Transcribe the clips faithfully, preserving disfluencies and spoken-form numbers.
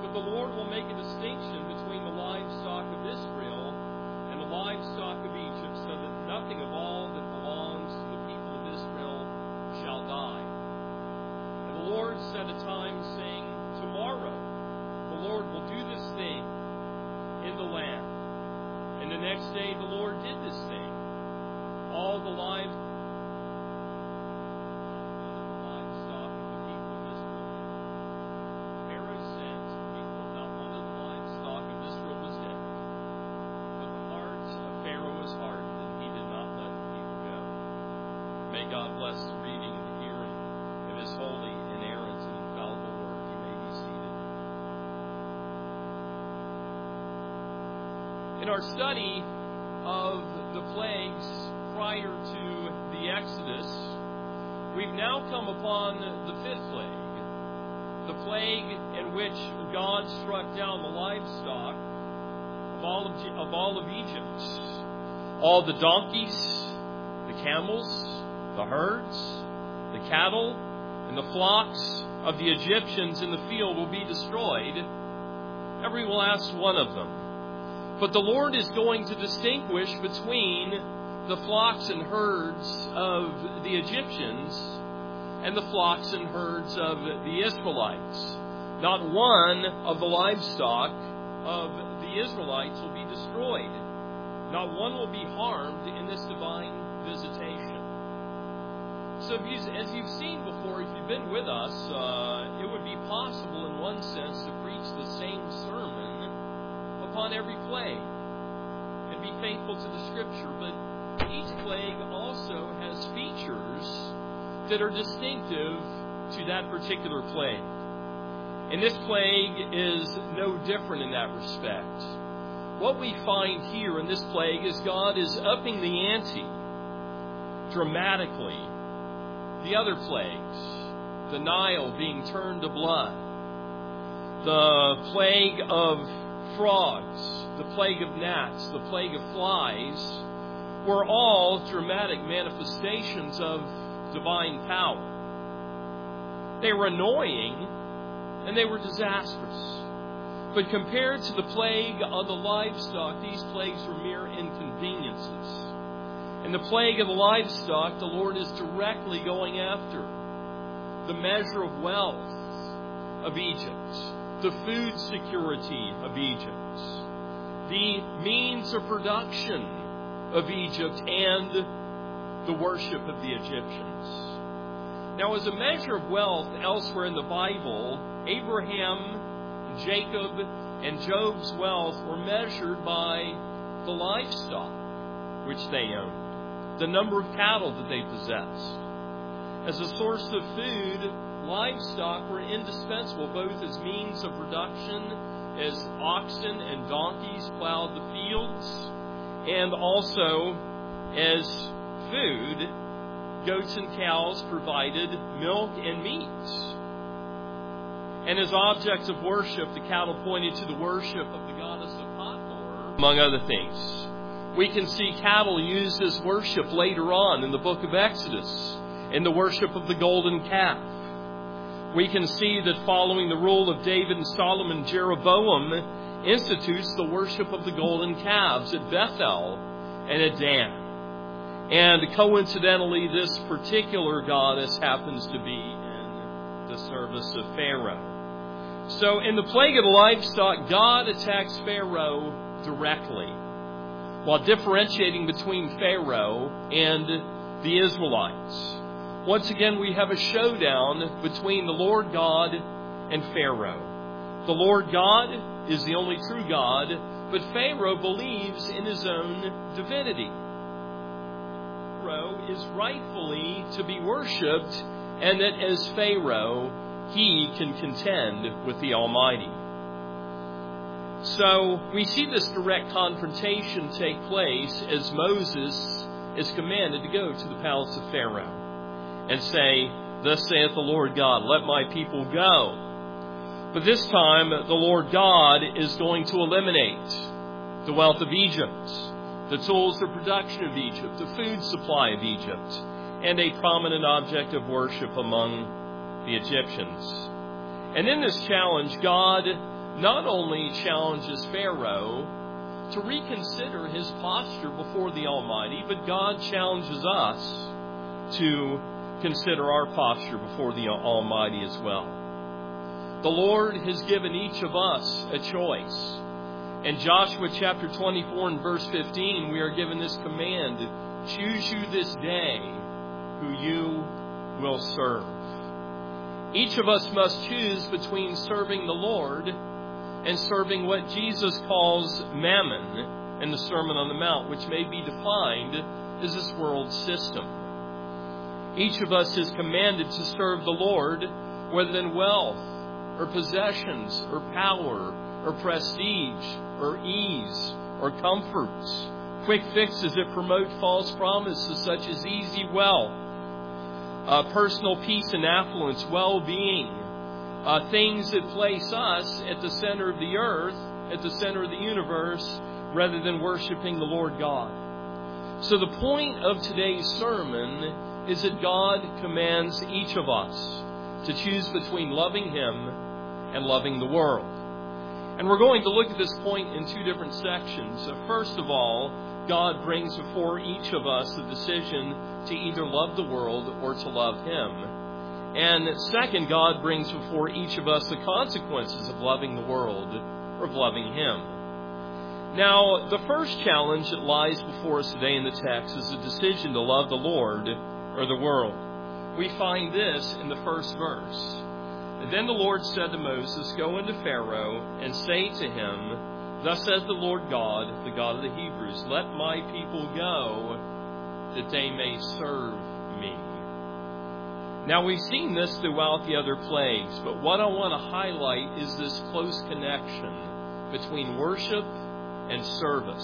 But the Lord will make a distinction between the livestock of Israel and the livestock of Egypt, so that nothing of all that belongs to the people of Israel shall die. And the Lord set a time, saying, Tomorrow the Lord will do this thing in the land. And the next day the Lord did this thing. All the lives livestock of the people of Israel. Pharaoh sent people, not one of the livestock of Israel was dead. But the heart of Pharaoh was hardened, and he did not let the people go. May God bless the reading and the hearing of His holy, inerrant, and infallible word. You may be seated. In our study of the plagues prior to the Exodus, we've now come upon the fifth plague, the plague in which God struck down the livestock of all of, of all of Egypt. All the donkeys, the camels, the herds, the cattle, and the flocks of the Egyptians in the field will be destroyed, every last one of them. But the Lord is going to distinguish between the flocks and herds of the Egyptians and the flocks and herds of the Israelites. Not one of the livestock of the Israelites will be destroyed. Not one will be harmed in this divine visitation. So if you, as you've seen before, if you've been with us, uh, it would be possible in one sense to preach the same sermon upon every plague and be faithful to the Scripture. But each plague also has features that are distinctive to that particular plague. And this plague is no different in that respect. What we find here in this plague is God is upping the ante dramatically. The other plagues, the Nile being turned to blood, the plague of frogs, the plague of gnats, the plague of flies, were all dramatic manifestations of divine power. They were annoying and they were disastrous. But compared to the plague on the livestock, these plagues were mere inconveniences. And the plague of the livestock, the Lord is directly going after the measure of wealth of Egypt, the food security of Egypt, the means of production of Egypt, and the worship of the Egyptians. Now, as a measure of wealth elsewhere in the Bible, Abraham, Jacob, and Job's wealth were measured by the livestock which they owned, the number of cattle that they possessed. As a source of food, livestock were indispensable, both as means of production, as oxen and donkeys plowed the fields, and also as food, goats and cows provided milk and meat. And as objects of worship, the cattle pointed to the worship of the goddess of Hathor, among other things. We can see cattle used as worship later on in the book of Exodus, in the worship of the golden calf. We can see that following the rule of David and Solomon, Jeroboam institutes the worship of the golden calves at Bethel and at Dan. And coincidentally, this particular goddess happens to be in the service of Pharaoh. So in the plague of the livestock, God attacks Pharaoh directly, while differentiating between Pharaoh and the Israelites. Once again, we have a showdown between the Lord God and Pharaoh. The Lord God is the only true God, but Pharaoh believes in his own divinity. Pharaoh is rightfully to be worshipped, and that as Pharaoh, he can contend with the Almighty. So we see this direct confrontation take place as Moses is commanded to go to the palace of Pharaoh and say, "Thus saith the Lord God, let my people go." But this time, the Lord God is going to eliminate the wealth of Egypt, the tools of production of Egypt, the food supply of Egypt, and a prominent object of worship among the Egyptians. And in this challenge, God not only challenges Pharaoh to reconsider his posture before the Almighty, but God challenges us to consider our posture before the Almighty as well. The Lord has given each of us a choice. In Joshua chapter twenty-four and verse fifteen, we are given this command: choose you this day who you will serve. Each of us must choose between serving the Lord and serving what Jesus calls mammon in the Sermon on the Mount, which may be defined as this world system. Each of us is commanded to serve the Lord, whether in wealth or possessions or power or prestige or ease or comforts, quick fixes that promote false promises such as easy wealth, uh, personal peace and affluence, well-being, uh, things that place us at the center of the earth, at the center of the universe, rather than worshiping the Lord God. So the point of today's sermon is that God commands each of us to choose between loving Him and loving the world. And we're going to look at this point in two different sections. So first of all, God brings before each of us the decision to either love the world or to love Him. And second, God brings before each of us the consequences of loving the world or of loving Him. Now, the first challenge that lies before us today in the text is the decision to love the Lord or the world. We find this in the first verse. And then the Lord said to Moses, go into Pharaoh and say to him, thus says the Lord God, the God of the Hebrews, let my people go that they may serve me. Now we've seen this throughout the other plagues, but what I want to highlight is this close connection between worship and service.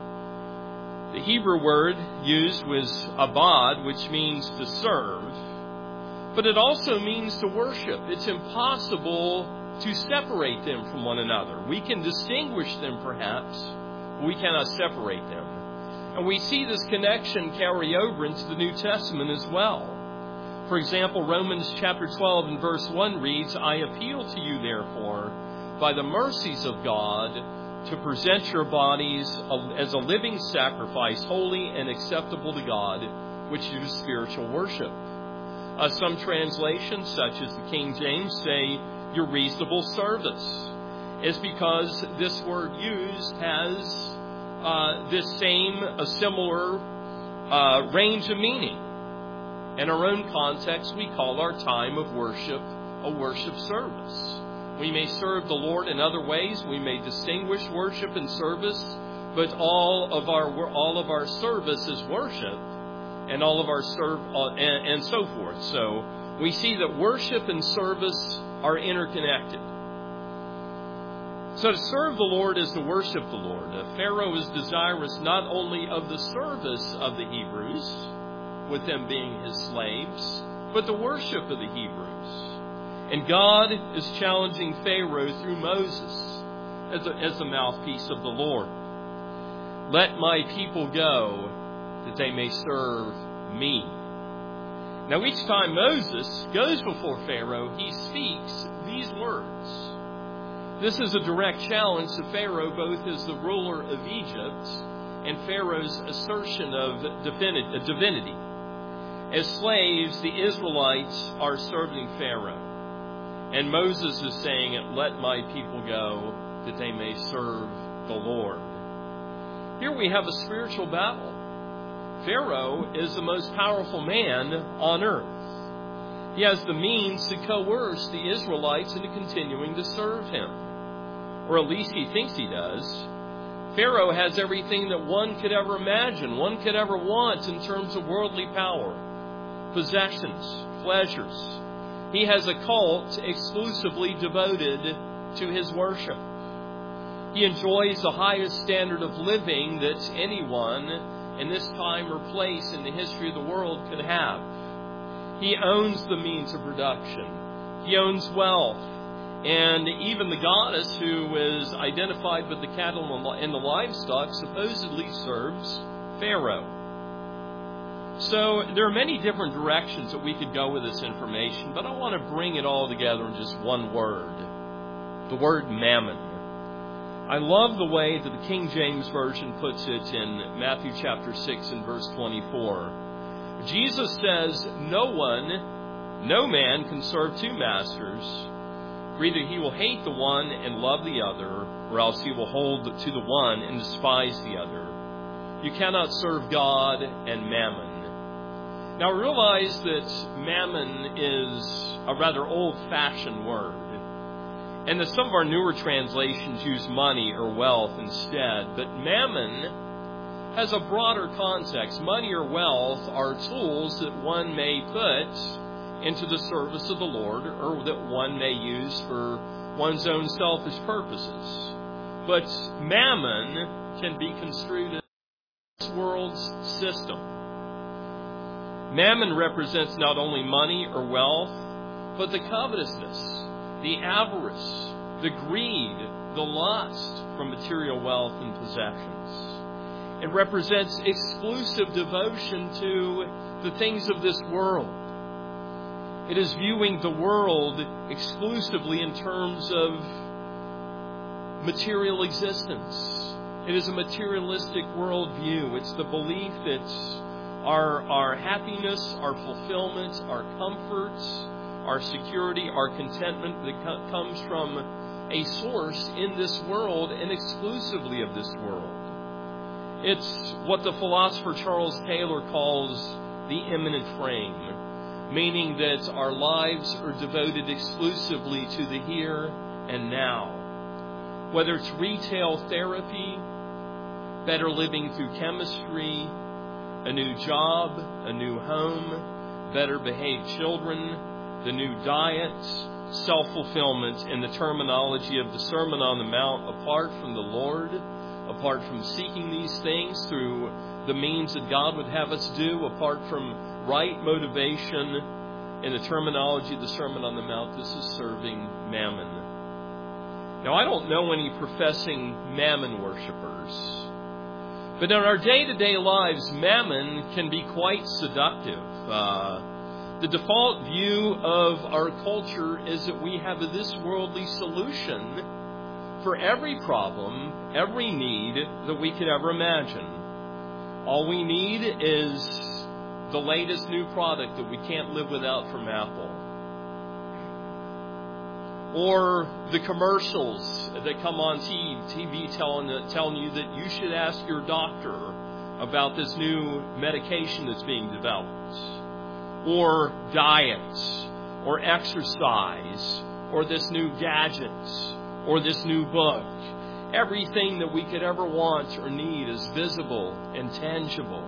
The Hebrew word used was abad, which means to serve. But it also means to worship. It's impossible to separate them from one another. We can distinguish them perhaps, but we cannot separate them. And we see this connection carry over into the New Testament as well. For example, Romans chapter twelve and verse one reads, I appeal to you therefore, by the mercies of God, to present your bodies as a living sacrifice, holy and acceptable to God, which is spiritual worship. Uh, some translations, such as the King James, say your reasonable service. It's because this word used has uh, this same, a similar uh, range of meaning. In our own context, we call our time of worship a worship service. We may serve the Lord in other ways. We may distinguish worship and service, but all of our all of our service is worship. And all of our serve uh, and, and so forth. So we see that worship and service are interconnected. So to serve the Lord is to worship the Lord. Uh, Pharaoh is desirous not only of the service of the Hebrews, with them being his slaves, but the worship of the Hebrews. And God is challenging Pharaoh through Moses as, a, as the mouthpiece of the Lord. Let my people go, that they may serve me. Now, each time Moses goes before Pharaoh, he speaks these words. This is a direct challenge to Pharaoh, both as the ruler of Egypt and Pharaoh's assertion of divinity. As slaves, the Israelites are serving Pharaoh. And Moses is saying, let my people go, that they may serve the Lord. Here we have a spiritual battle. Pharaoh is the most powerful man on earth. He has the means to coerce the Israelites into continuing to serve him. Or at least he thinks he does. Pharaoh has everything that one could ever imagine, one could ever want in terms of worldly power, possessions, pleasures. He has a cult exclusively devoted to his worship. He enjoys the highest standard of living that anyone in this time or place in the history of the world could have. He owns the means of production. He owns wealth. And even the goddess who is identified with the cattle and the livestock supposedly serves Pharaoh. So there are many different directions that we could go with this information, but I want to bring it all together in just one word. The word mammon. I love the way that the King James Version puts it in Matthew chapter six and verse twenty-four. Jesus says, no one, no man can serve two masters. For either he will hate the one and love the other, or else he will hold to the one and despise the other. You cannot serve God and mammon. Now realize that mammon is a rather old-fashioned word, and that some of our newer translations use money or wealth instead. But mammon has a broader context. Money or wealth are tools that one may put into the service of the Lord, or that one may use for one's own selfish purposes. But mammon can be construed as this world's system. Mammon represents not only money or wealth, but the covetousness, the avarice, the greed, the lust for material wealth and possessions. It represents exclusive devotion to the things of this world. It is viewing the world exclusively in terms of material existence. It is a materialistic worldview. It's the belief that our, our happiness, our fulfillment, our comforts, our security, our contentment that co- comes from a source in this world and exclusively of this world. It's what the philosopher Charles Taylor calls the immanent frame, meaning that our lives are devoted exclusively to the here and now. Whether it's retail therapy, better living through chemistry, a new job, a new home, better behaved children, the new diet, self-fulfillment, in the terminology of the Sermon on the Mount, apart from the Lord, apart from seeking these things through the means that God would have us do, apart from right motivation, in the terminology of the Sermon on the Mount, this is serving mammon. Now, I don't know any professing mammon worshipers, but in our day-to-day lives, mammon can be quite seductive. Uh, The default view of our culture is that we have this worldly solution for every problem, every need that we could ever imagine. All we need is the latest new product that we can't live without from Apple. Or the commercials that come on T V telling, telling you that you should ask your doctor about this new medication that's being developed. Or diets, or exercise, or this new gadget, or this new book. Everything that we could ever want or need is visible and tangible.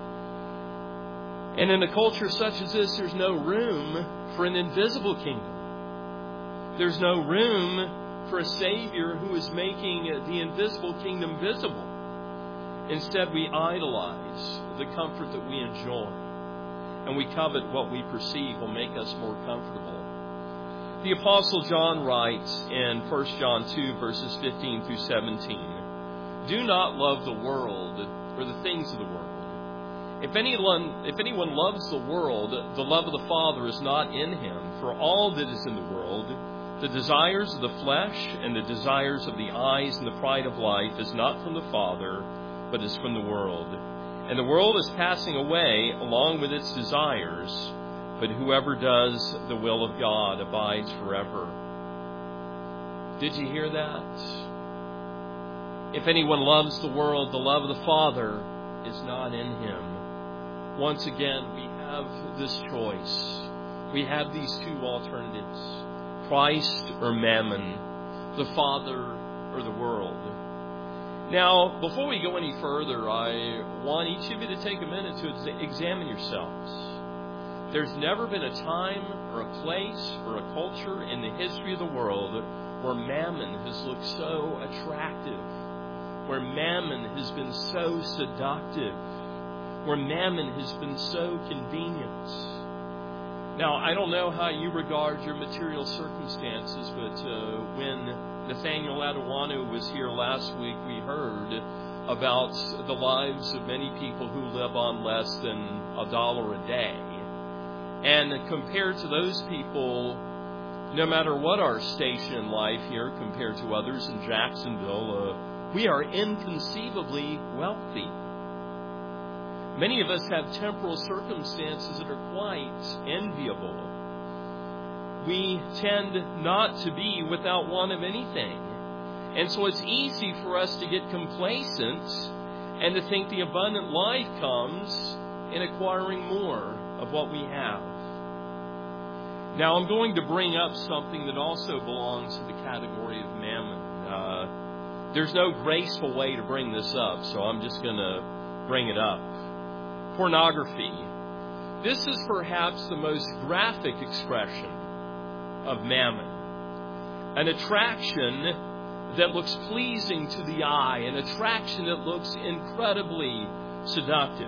And in a culture such as this, there's no room for an invisible kingdom. There's no room for a Savior who is making the invisible kingdom visible. Instead, we idolize the comfort that we enjoy. And we covet what we perceive will make us more comfortable. The Apostle John writes in First John two, verses fifteen through seventeen, do not love the world or the things of the world. If anyone, if anyone loves the world, the love of the Father is not in him. For all that is in the world, the desires of the flesh and the desires of the eyes and the pride of life is not from the Father, but is from the world. And the world is passing away along with its desires, but whoever does the will of God abides forever. Did you hear that? If anyone loves the world, the love of the Father is not in him. Once again, we have this choice. We have these two alternatives: Christ or mammon, the Father or the world. Now, before we go any further, I want each of you to take a minute to examine yourselves. There's never been a time or a place or a culture in the history of the world where mammon has looked so attractive, where mammon has been so seductive, where mammon has been so convenient. Now, I don't know how you regard your material circumstances, but uh, when Nathaniel Adewanu was here last week, we heard about the lives of many people who live on less than a dollar a day. And compared to those people, No matter what our station in life here compared to others in Jacksonville, uh, we are inconceivably wealthy. Many of us have temporal circumstances that are quite enviable. We tend not to be without want of anything. And so it's easy for us to get complacent and to think the abundant life comes in acquiring more of what we have. Now, I'm going to bring up something that also belongs to the category of mammon. Uh, there's no graceful way to bring this up, so I'm just going to bring it up. Pornography. This is perhaps the most graphic expression of mammon. An attraction that looks pleasing to the eye, an attraction that looks incredibly seductive.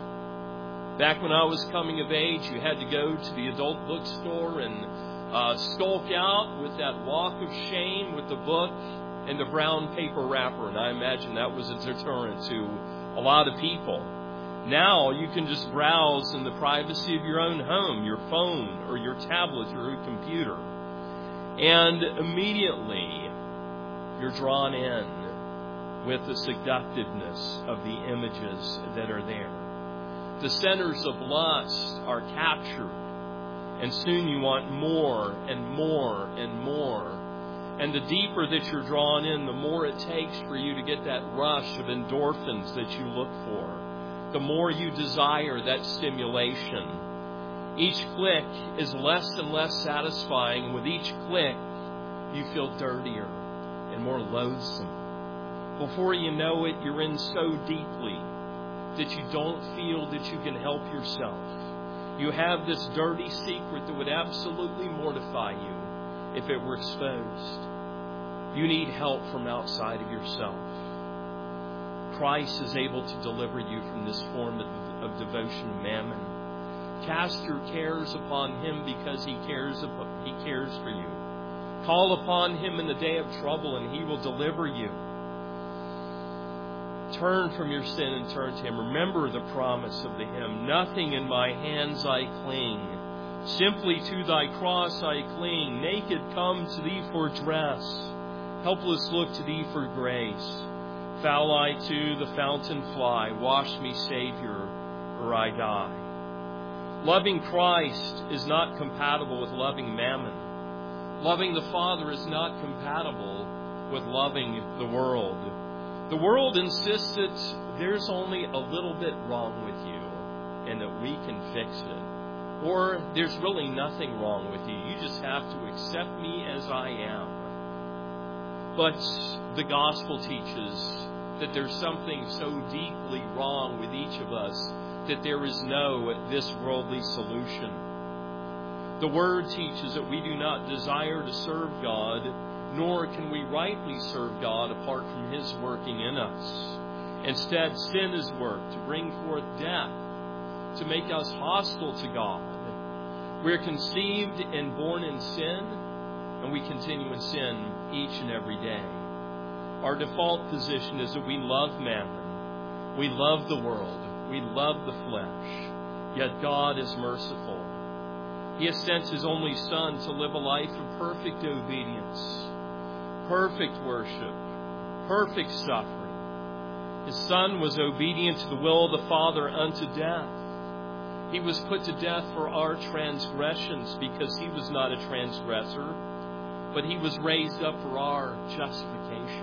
Back when I was coming of age, you had to go to the adult bookstore and uh, skulk out with that walk of shame with the book and the brown paper wrapper. And I imagine that was a deterrent to a lot of people. Now you can just browse in the privacy of your own home, your phone or your tablet or your computer. And immediately you're drawn in with the seductiveness of the images that are there. The centers of lust are captured, and soon you want more and more and more. And the deeper that you're drawn in, the more it takes for you to get that rush of endorphins that you look for. The more you desire that stimulation. Each click is less and less satisfying, and with each click, you feel dirtier and more loathsome. Before you know it, you're in so deeply that you don't feel that you can help yourself. You have this dirty secret that would absolutely mortify you if it were exposed. You need help from outside of yourself. Christ is able to deliver you from this form of, of devotion, mammon. Cast your cares upon Him because He cares, He cares for you. Call upon Him in the day of trouble and He will deliver you. Turn from your sin and turn to Him. Remember the promise of the hymn. Nothing in my hands I cling. Simply to thy cross I cling. Naked come to thee for dress. Helpless look to thee for grace. Foul I to the fountain fly. Wash me, Savior, or I die. Loving Christ is not compatible with loving mammon. Loving the Father is not compatible with loving the world. The world insists that there's only a little bit wrong with you and that we can fix it. Or there's really nothing wrong with you. You just have to accept me as I am. But the gospel teaches that there's something so deeply wrong with each of us that there is no this worldly solution. The Word teaches that we do not desire to serve God, nor can we rightly serve God apart from His working in us. Instead, sin is worked to bring forth death, to make us hostile to God. We're conceived and born in sin, and we continue in sin each and every day. Our default position is that we love mammon, we love the world, we love the flesh, yet God is merciful. He has sent His only Son to live a life of perfect obedience, perfect worship, perfect suffering. His Son was obedient to the will of the Father unto death. He was put to death for our transgressions because He was not a transgressor, but He was raised up for our justification.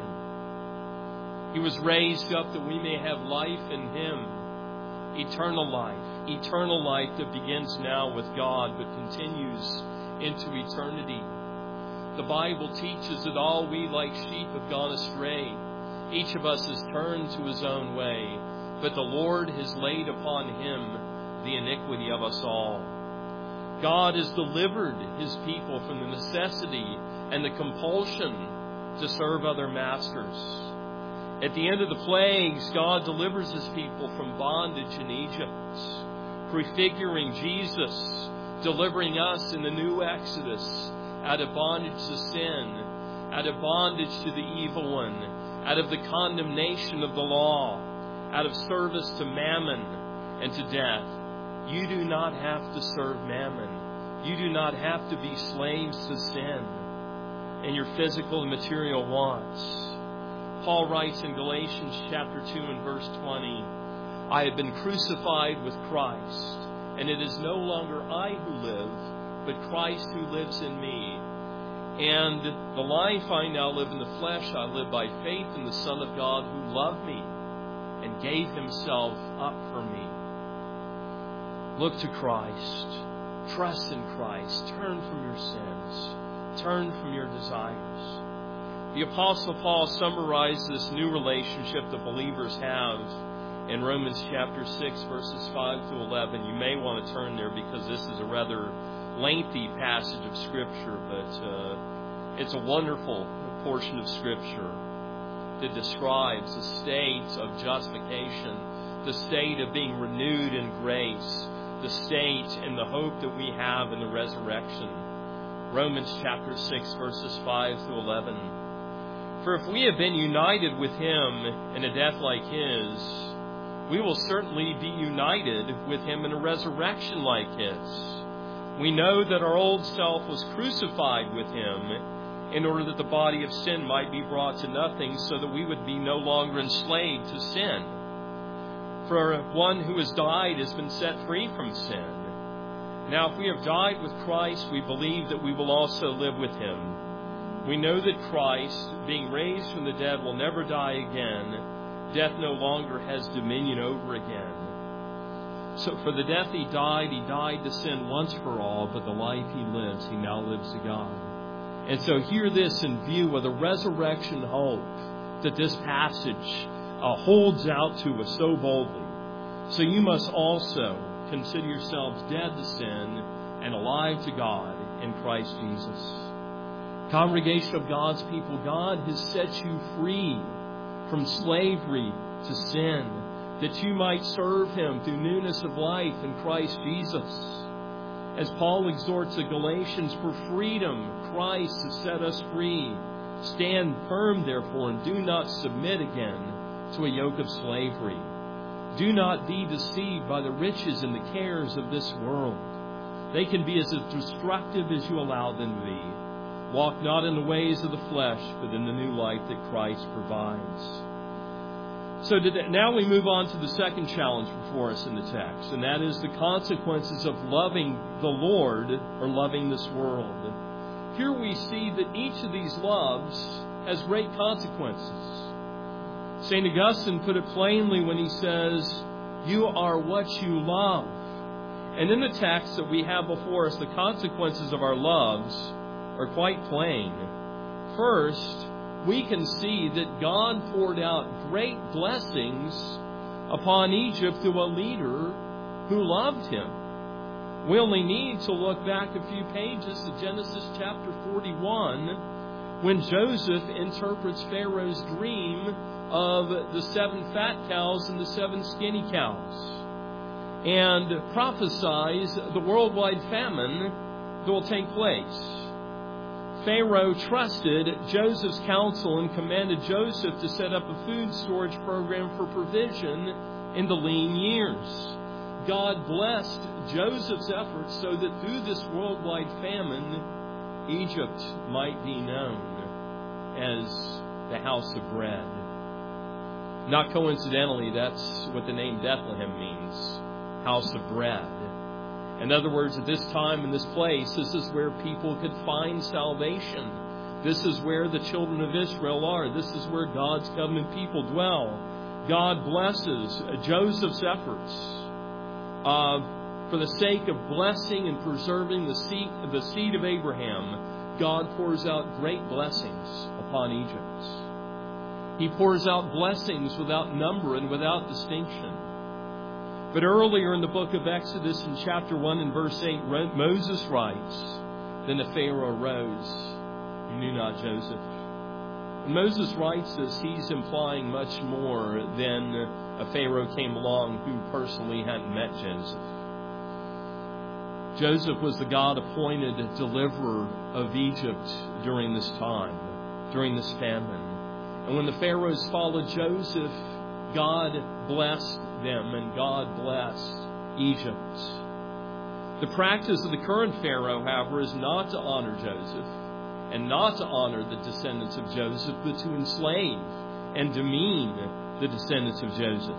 He was raised up that we may have life in Him, eternal life, eternal life that begins now with God but continues into eternity. The Bible teaches that all we like sheep have gone astray. Each of us has turned to his own way, but the Lord has laid upon Him the iniquity of us all. God has delivered His people from the necessity and the compulsion to serve other masters. At the end of the plagues, God delivers His people from bondage in Egypt, prefiguring Jesus, delivering us in the new Exodus out of bondage to sin, out of bondage to the evil one, out of the condemnation of the law, out of service to mammon and to death. You do not have to serve mammon. You do not have to be slaves to sin and your physical and material wants. Paul writes in Galatians chapter two and verse twenty, I have been crucified with Christ, and it is no longer I who live, but Christ who lives in me. And the life I now live in the flesh, I live by faith in the Son of God who loved me and gave himself up for me. Look to Christ. Trust in Christ. Turn from your sins. Turn from your desires. The Apostle Paul summarized this new relationship that believers have in Romans chapter six, verses five to eleven. You may want to turn there because this is a rather lengthy passage of Scripture, but uh, it's a wonderful portion of Scripture that describes the state of justification, the state of being renewed in grace, the state and the hope that we have in the resurrection. Romans chapter six, verses five to eleven. For if we have been united with him in a death like his, we will certainly be united with him in a resurrection like his. We know that our old self was crucified with him in order that the body of sin might be brought to nothing, so that we would be no longer enslaved to sin. For one who has died has been set free from sin. Now, if we have died with Christ, we believe that we will also live with him. We know that Christ, being raised from the dead, will never die again. Death no longer has dominion over again. So for the death he died, he died to sin once for all, but the life he lives, he now lives to God. And so hear this in view of the resurrection hope that this passage uh, holds out to us so boldly. So you must also consider yourselves dead to sin and alive to God in Christ Jesus. Congregation of God's people, God has set you free from slavery to sin, that you might serve him through newness of life in Christ Jesus. As Paul exhorts the Galatians, for freedom Christ has set us free. Stand firm, therefore, and do not submit again to a yoke of slavery. Do not be deceived by the riches and the cares of this world. They can be as destructive as you allow them to be. Walk not in the ways of the flesh, but in the new life that Christ provides. So now we move on to the second challenge before us in the text, and that is the consequences of loving the Lord or loving this world. Here we see that each of these loves has great consequences. Saint Augustine put it plainly when he says, you are what you love. And in the text that we have before us, the consequences of our loves are quite plain. First, we can see that God poured out great blessings upon Egypt through a leader who loved him. We only need to look back a few pages to Genesis chapter forty-one, when Joseph interprets Pharaoh's dream of the seven fat cows and the seven skinny cows, and prophesies the worldwide famine that will take place. Pharaoh trusted Joseph's counsel and commanded Joseph to set up a food storage program for provision in the lean years. God blessed Joseph's efforts so that through this worldwide famine, Egypt might be known as the house of bread. Not coincidentally, that's what the name Bethlehem means, house of bread. In other words, at this time and this place, this is where people could find salvation. This is where the children of Israel are. This is where God's covenant people dwell. God blesses Joseph's efforts uh, for the sake of blessing and preserving the seed, the seed of Abraham. God pours out great blessings upon Egypt. He pours out blessings without number and without distinction. But earlier in the book of Exodus, in chapter one and verse eight, Moses writes, then the Pharaoh arose, he knew not Joseph. When Moses writes this, he's implying much more than a Pharaoh came along who personally hadn't met Joseph. Joseph was the God-appointed deliverer of Egypt during this time, during this famine. And when the Pharaohs followed Joseph, God blessed them and God blessed Egypt. The practice of the current Pharaoh, however, is not to honor Joseph and not to honor the descendants of Joseph, but to enslave and demean the descendants of Joseph.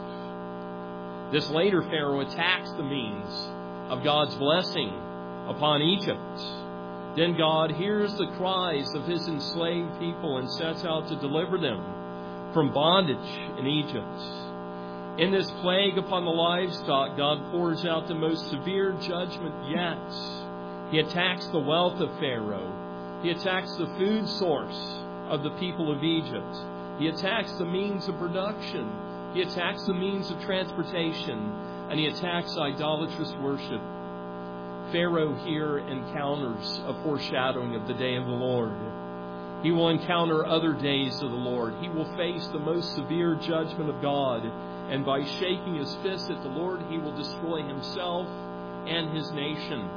This later Pharaoh attacks the means of God's blessing upon Egypt. Then God hears the cries of his enslaved people and sets out to deliver them from bondage in Egypt. In this plague upon the livestock, God pours out the most severe judgment yet. He attacks the wealth of Pharaoh. He attacks the food source of the people of Egypt. He attacks the means of production. He attacks the means of transportation. And he attacks idolatrous worship. Pharaoh here encounters a foreshadowing of the day of the Lord. He will encounter other days of the Lord. He will face the most severe judgment of God. And by shaking his fist at the Lord, he will destroy himself and his nation.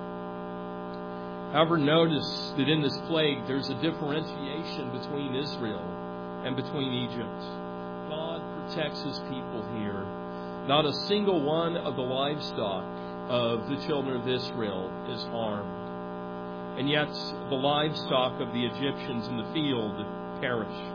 However, notice that in this plague, there's a differentiation between Israel and between Egypt. God protects his people here. Not a single one of the livestock of the children of Israel is harmed. And yet, the livestock of the Egyptians in the field perished.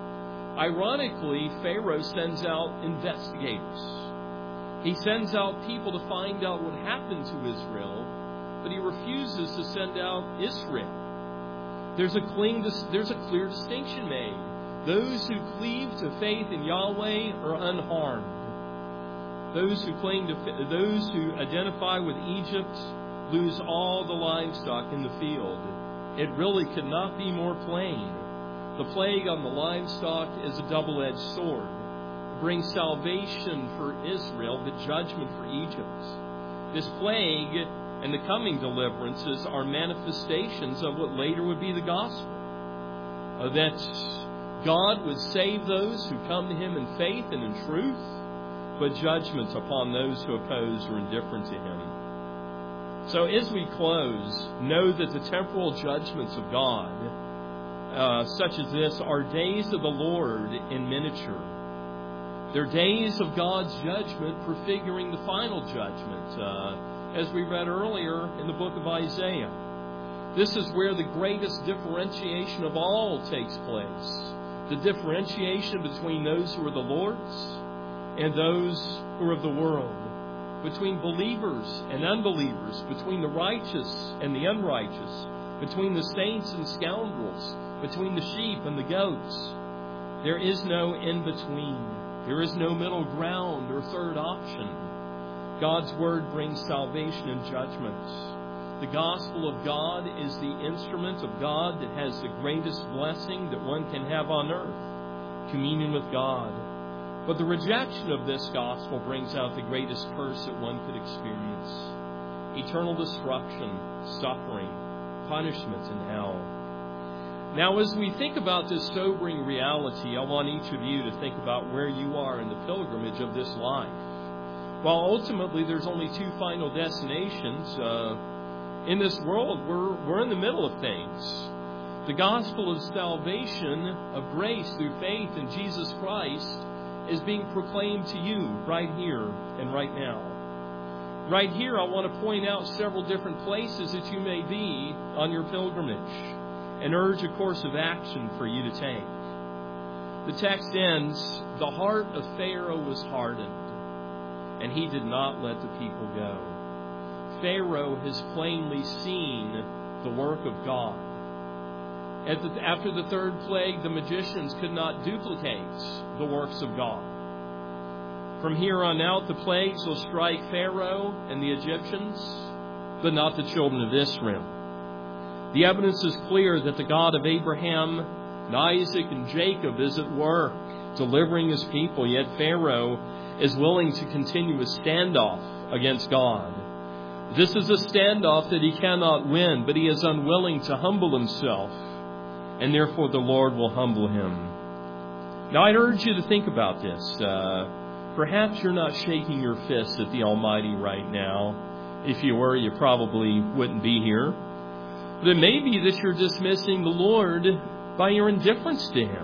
Ironically, Pharaoh sends out investigators. He sends out people to find out what happened to Israel, but he refuses to send out Israel. There's a, clean, there's a clear distinction made. Those who cleave to faith in Yahweh are unharmed. Those who cling to, those who identify with Egypt lose all the livestock in the field. It really could not be more plain. The plague on the livestock is a double-edged sword. It brings salvation for Israel, but judgment for Egypt. This plague and the coming deliverances are manifestations of what later would be the gospel. Uh, that God would save those who come to him in faith and in truth, but judgments upon those who oppose or indifferent to him. So as we close, know that the temporal judgments of God, uh, such as this, are days of the Lord in miniature. They're days of God's judgment prefiguring the final judgment, uh, as we read earlier in the book of Isaiah. This is where the greatest differentiation of all takes place. The differentiation between those who are the Lord's and those who are of the world. Between believers and unbelievers. Between the righteous and the unrighteous. Between the saints and scoundrels. Between the sheep and the goats. There is no in-between. There is no middle ground or third option. God's Word brings salvation and judgment. The gospel of God is the instrument of God that has the greatest blessing that one can have on earth. Communion with God. But the rejection of this gospel brings out the greatest curse that one could experience. Eternal destruction, suffering, punishment in hell. Now, as we think about this sobering reality, I want each of you to think about where you are in the pilgrimage of this life. While ultimately there's only two final destinations, uh, in this world we're, we're in the middle of things. The gospel of salvation, of grace through faith in Jesus Christ, is being proclaimed to you right here and right now. Right here, I want to point out several different places that you may be on your pilgrimage and urge a course of action for you to take. The text ends, the heart of Pharaoh was hardened, and he did not let the people go. Pharaoh has plainly seen the work of God. At the, after the third plague, the magicians could not duplicate the works of God. From here on out, the plagues will strike Pharaoh and the Egyptians, but not the children of Israel. The evidence is clear that the God of Abraham, and Isaac, and Jacob is at work, delivering his people, yet Pharaoh is willing to continue a standoff against God. This is a standoff that he cannot win, but he is unwilling to humble himself, and therefore the Lord will humble him. Now, I'd urge you to think about this. Uh, perhaps you're not shaking your fist at the Almighty right now. If you were, you probably wouldn't be here. But it may be that you're dismissing the Lord by your indifference to him.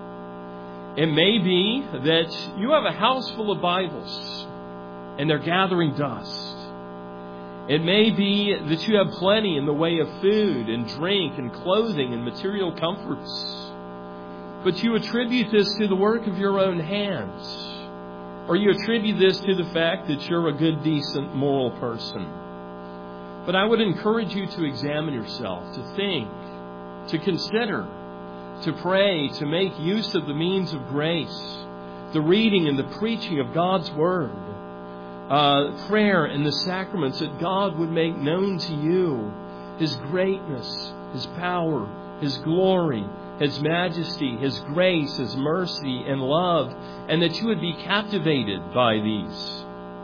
It may be that you have a house full of Bibles and they're gathering dust. It may be that you have plenty in the way of food and drink and clothing and material comforts. But you attribute this to the work of your own hands. Or you attribute this to the fact that you're a good, decent, moral person. But I would encourage you to examine yourself, to think, to consider, to pray, to make use of the means of grace, the reading and the preaching of God's Word, uh, prayer and the sacraments, that God would make known to you His greatness, His power, His glory, His majesty, His grace, His mercy and love, and that you would be captivated by these.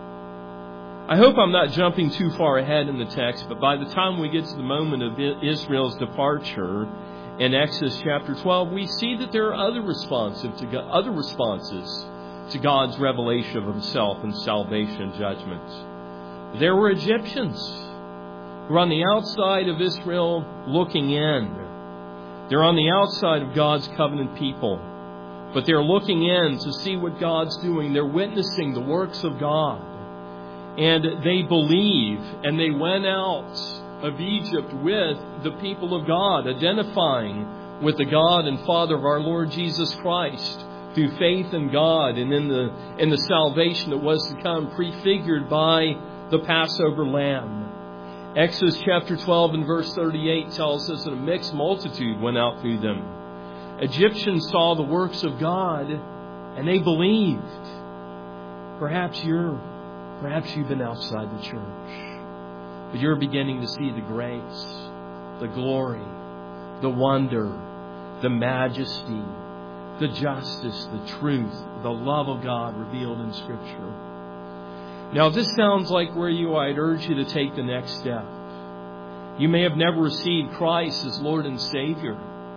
I hope I'm not jumping too far ahead in the text, but by the time we get to the moment of Israel's departure in Exodus chapter twelve, we see that there are other responsive to God, other responses to God's revelation of Himself and salvation and judgment. There were Egyptians who were on the outside of Israel looking in. They're on the outside of God's covenant people, but they're looking in to see what God's doing. They're witnessing the works of God. And they believe, and they went out of Egypt with the people of God, identifying with the God and Father of our Lord Jesus Christ through faith in God and in the in the salvation that was to come, prefigured by the Passover lamb. Exodus chapter twelve and verse thirty-eight tells us that a mixed multitude went out through them. Egyptians saw the works of God and they believed. Perhaps you're perhaps you've been outside the church, but you're beginning to see the grace, the glory, the wonder, the majesty, the justice, the truth, the love of God revealed in Scripture. Now, if this sounds like where you are, I'd urge you to take the next step. You may have never received Christ as Lord and Savior.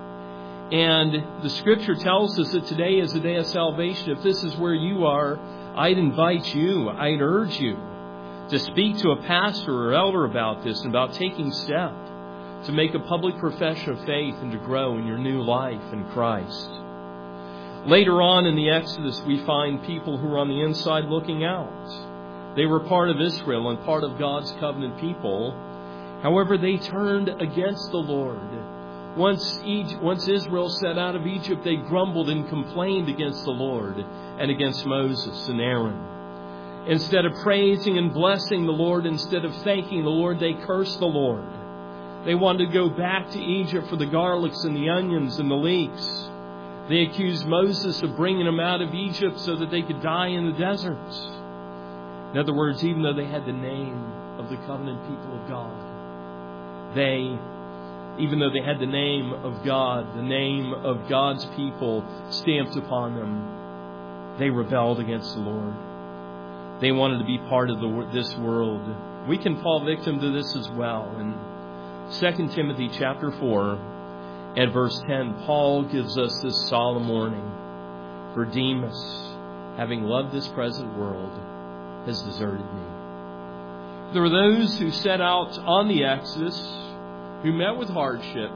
And the Scripture tells us that today is the day of salvation. If this is where you are, I'd invite you, I'd urge you to speak to a pastor or elder about this and about taking step to make a public profession of faith and to grow in your new life in Christ. Later on in the Exodus, we find people who are on the inside looking out. They were part of Israel and part of God's covenant people. However, they turned against the Lord. Once, Egypt, once Israel set out of Egypt, they grumbled and complained against the Lord and against Moses and Aaron. Instead of praising and blessing the Lord, instead of thanking the Lord, they cursed the Lord. They wanted to go back to Egypt for the garlics and the onions and the leeks. They accused Moses of bringing them out of Egypt so that they could die in the deserts. In other words, even though they had the name of the covenant people of God, they, even though they had the name of God, the name of God's people stamped upon them, they rebelled against the Lord. They wanted to be part of the, this world. We can fall victim to this as well. In Second Timothy chapter four and verse ten, Paul gives us this solemn warning. For Demas, having loved this present world, has deserted me. There were those who set out on the Exodus, who met with hardship,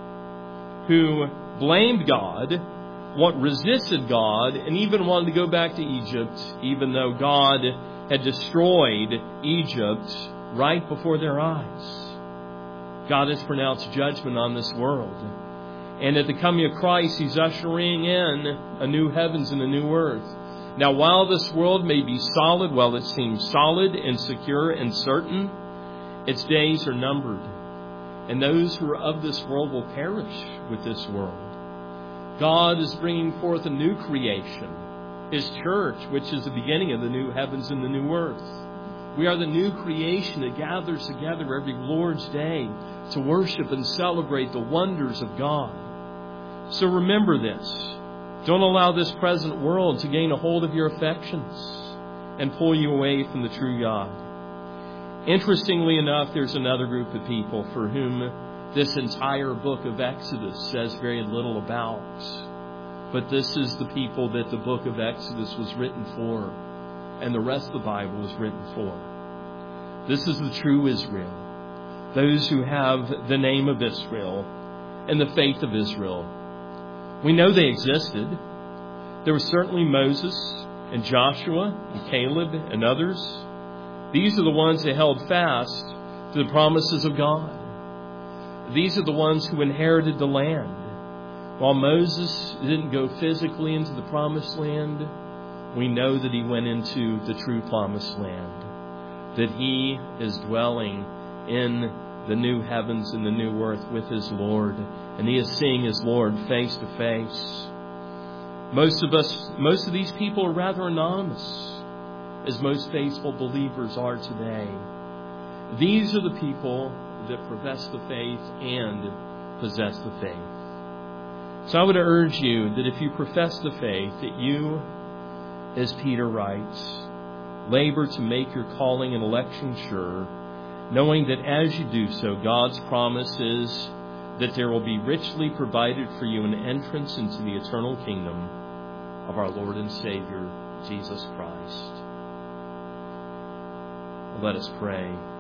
who blamed God, what resisted God, and even wanted to go back to Egypt, even though God had destroyed Egypt right before their eyes. God has pronounced judgment on this world. And at the coming of Christ, He's ushering in a new heavens and a new earth. Now, while this world may be solid, while it seems solid and secure and certain, its days are numbered. And those who are of this world will perish with this world. God is bringing forth a new creation, His church, which is the beginning of the new heavens and the new earth. We are the new creation that gathers together every Lord's Day to worship and celebrate the wonders of God. So remember this. Don't allow this present world to gain a hold of your affections and pull you away from the true God. Interestingly enough, there's another group of people for whom this entire book of Exodus says very little about. But this is the people that the book of Exodus was written for, and the rest of the Bible was written for. This is the true Israel. Those who have the name of Israel and the faith of Israel. We know they existed. There was certainly Moses and Joshua and Caleb and others. These are the ones that held fast to the promises of God. These are the ones who inherited the land. While Moses didn't go physically into the promised land, we know that he went into the true promised land. That he is dwelling in the new heavens and the new earth with his Lord. And he is seeing his Lord face to face. Most of us, most of these people are rather anonymous, as most faithful believers are today. These are the people that profess the faith and possess the faith. So I would urge you that if you profess the faith, that you, as Peter writes, labor to make your calling and election sure, knowing that as you do so, God's promise is that there will be richly provided for you an entrance into the eternal kingdom of our Lord and Savior, Jesus Christ. Let us pray.